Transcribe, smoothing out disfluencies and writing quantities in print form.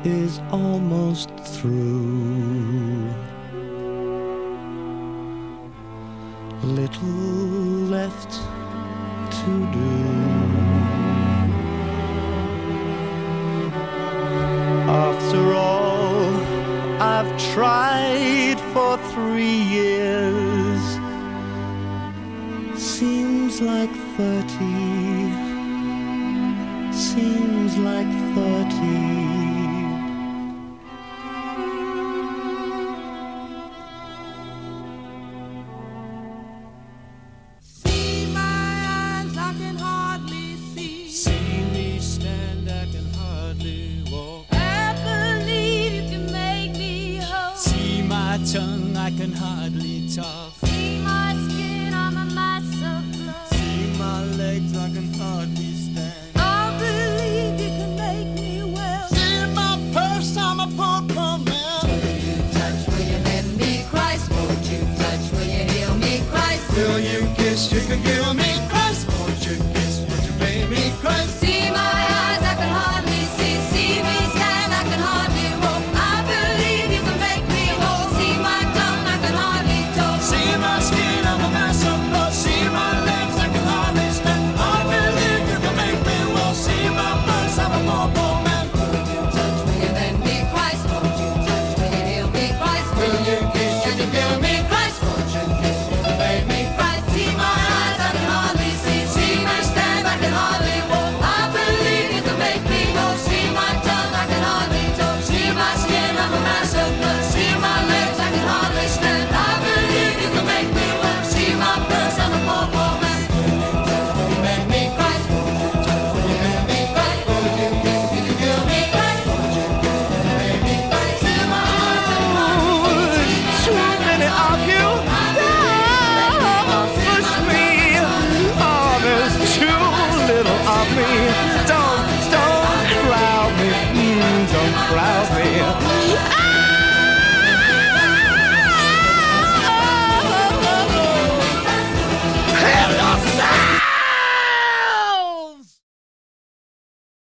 is almost through. Little left to do. After all I've tried for 3 years, seems like 30, seems like 30. Tongue, I can hardly talk. See my skin, I'm a mass of blood. See my legs, I can hardly stand. I believe you can make me well. See my purse, I'm a poor, poor man. Will you touch, will you let me Christ? Won't you touch, will you heal me Christ? Will you kiss, you can give me Christ. Won't you kiss, would you pay me Christ? See my eyes, I can hardly see. See me stand, I can hardly walk. I believe you can make me whole. See my tongue, I can hardly talk. See my skin, I'm a mass of blood. See my legs, I can hardly stand. I believe you can make me well. See my purse, I'm a poor, poor man. Will you touch, will you lend me Christ? Won't you touch, will you heal me Christ? Will you kiss, you can give me Christ. Won't you kiss, will you pay me Christ? See my eyes, I can hardly see. See me stand, I can hardly walk. I believe you can make me whole. See my tongue, I can hardly talk. See my skin, I'm a mass of blood. See my legs, I can hardly stand. I believe you can make me well. See my purse, I'm a poor, poor man. Will you make me Christ? Won't you touch, will you make me Christ? Won't you kiss, will you heal me Christ? Won't you kiss, will you make me Christ? See my eyes, I can hardly see. Too many of you push me. Oh, there's too little of me. Don't crowd me. Don't crowd me.